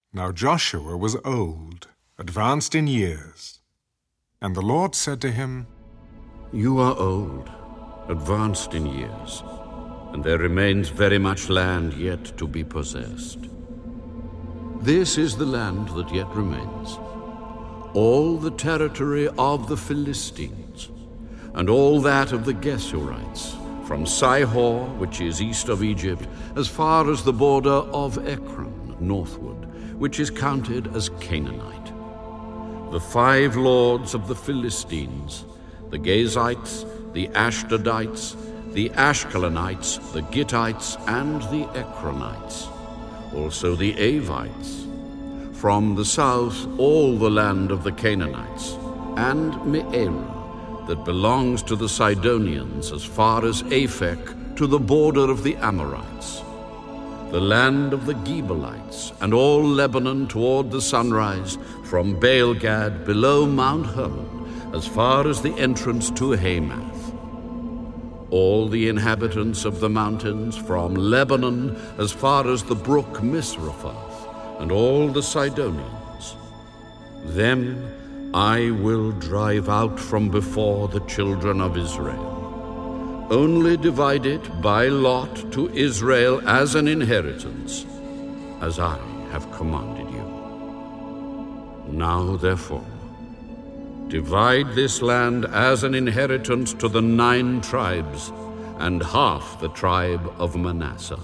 Now Joshua was old, advanced in years. And the Lord said to him, You are old, advanced in years, and there remains very much land yet to be possessed. This is the land that yet remains, all the territory of the Philistines, and all that of the Geshurites, from Sihor, which is east of Egypt, as far as the border of Ekron, northward, which is counted as Canaanite. The 5 lords of the Philistines, the Gazites, the Ashdodites, the Ashkelonites, the Gittites, and the Ekronites, also the Avites. From the south, all the land of the Canaanites, and Me'erah, that belongs to the Sidonians as far as Aphek, to the border of the Amorites. The land of the Gebalites, and all Lebanon toward the sunrise, from Baal-gad below Mount Hermon, as far as the entrance to Hamath. All the inhabitants of the mountains, from Lebanon as far as the brook Misrephoth, and all the Sidonians. Them I will drive out from before the children of Israel. Only divide it by lot to Israel as an inheritance, as I have commanded you. Now, therefore, divide this land as an inheritance to the 9 tribes, and half the tribe of Manasseh.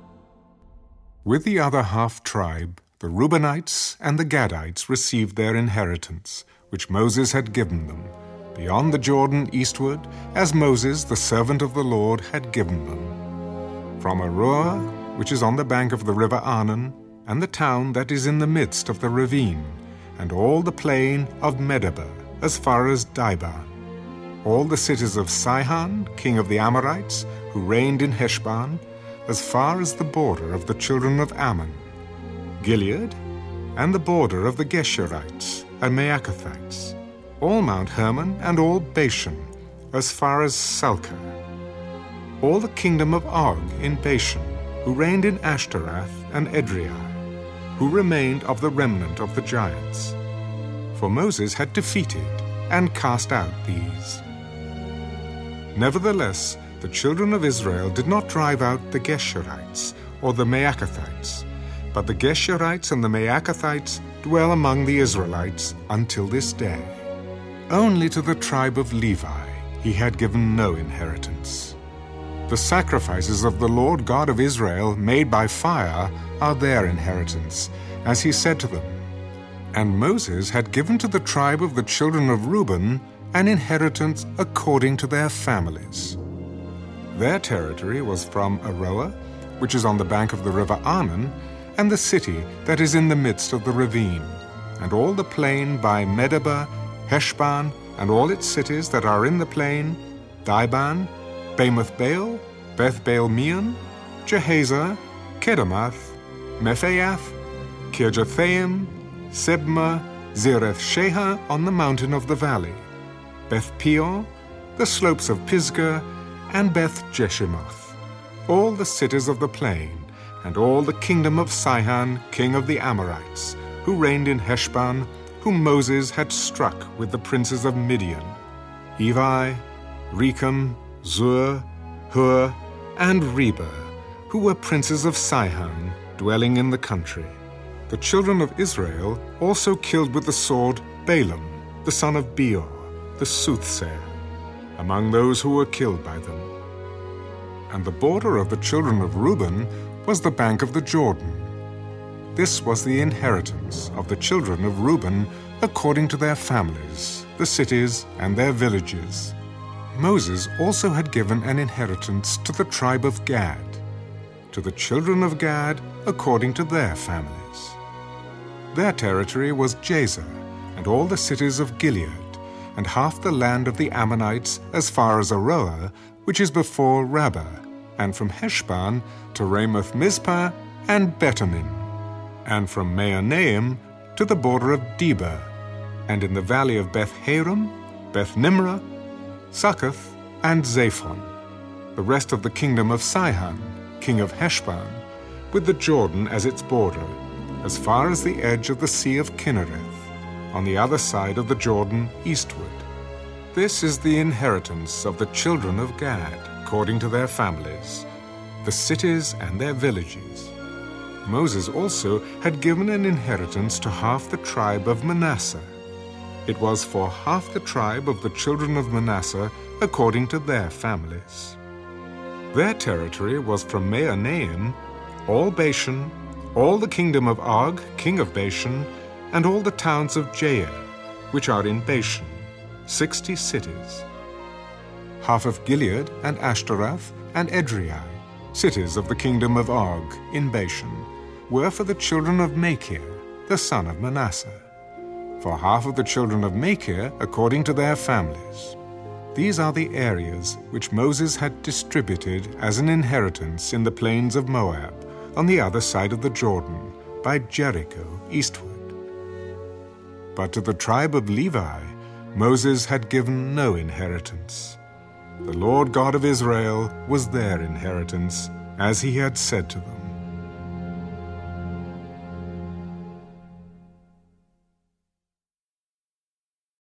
With the other half tribe, the Reubenites and the Gadites received their inheritance, which Moses had given them, beyond the Jordan eastward, as Moses, the servant of the Lord, had given them. From Aroer, which is on the bank of the river Arnon, and the town that is in the midst of the ravine, and all the plain of Medeba, as far as Dibon. All the cities of Sihon, king of the Amorites, who reigned in Heshbon, as far as the border of the children of Ammon, Gilead, and the border of the Geshurites and Maacathites, all Mount Hermon and all Bashan, as far as Salcah, all the kingdom of Og in Bashan, who reigned in Ashtaroth and Edrei, who remained of the remnant of the giants. For Moses had defeated and cast out these. Nevertheless, the children of Israel did not drive out the Geshurites or the Maacathites, but the Geshurites and the Maacathites dwell among the Israelites until this day. Only to the tribe of Levi he had given no inheritance. The sacrifices of the Lord God of Israel made by fire are their inheritance, as he said to them. And Moses had given to the tribe of the children of Reuben an inheritance according to their families. Their territory was from Aroer, which is on the bank of the river Arnon, and the city that is in the midst of the ravine, and all the plain by Medeba, Heshbon, and all its cities that are in the plain, Dibon, Bamoth Baal, Beth Baal Meon, Jehazer, Kedemoth, Mephaath, Kirjathaim, Sebma, Zereth Shahar on the mountain of the valley, Beth Peor, the slopes of Pisgah, and Beth Jeshimoth, all the cities of the plain, and all the kingdom of Sihon, king of the Amorites, who reigned in Heshbon, whom Moses had struck with the princes of Midian, Evi, Rechem, Zur, Hur, and Reba, who were princes of Sihon, dwelling in the country. The children of Israel also killed with the sword Balaam, the son of Beor, the soothsayer, among those who were killed by them. And the border of the children of Reuben was the bank of the Jordan. This was the inheritance of the children of Reuben according to their families, the cities and their villages. Moses also had given an inheritance to the tribe of Gad, to the children of Gad according to their families. Their territory was Jazer, and all the cities of Gilead, and half the land of the Ammonites as far as Aroer, which is before Rabbah, and from Heshbon to Ramoth Mizpah and Betonim, and from Mahanaim to the border of Debir, and in the valley of Beth Haram, Beth Nimrah, Succoth, and Zaphon, the rest of the kingdom of Sihon, king of Heshbon, with the Jordan as its border, as far as the edge of the Sea of Kinnereth, on the other side of the Jordan eastward. This is the inheritance of the children of Gad, according to their families, the cities and their villages. Moses also had given an inheritance to half the tribe of Manasseh. It was for half the tribe of the children of Manasseh according to their families. Their territory was from Mahanaim, all Bashan, all the kingdom of Og, king of Bashan, and all the towns of Jair, which are in Bashan, 60 cities. Half of Gilead and Ashtaroth and Edrei, cities of the kingdom of Og in Bashan, were for the children of Machir, the son of Manasseh, for half of the children of Machir according to their families. These are the areas which Moses had distributed as an inheritance in the plains of Moab, on the other side of the Jordan, by Jericho eastward. But to the tribe of Levi, Moses had given no inheritance. The Lord God of Israel was their inheritance, as he had said to them.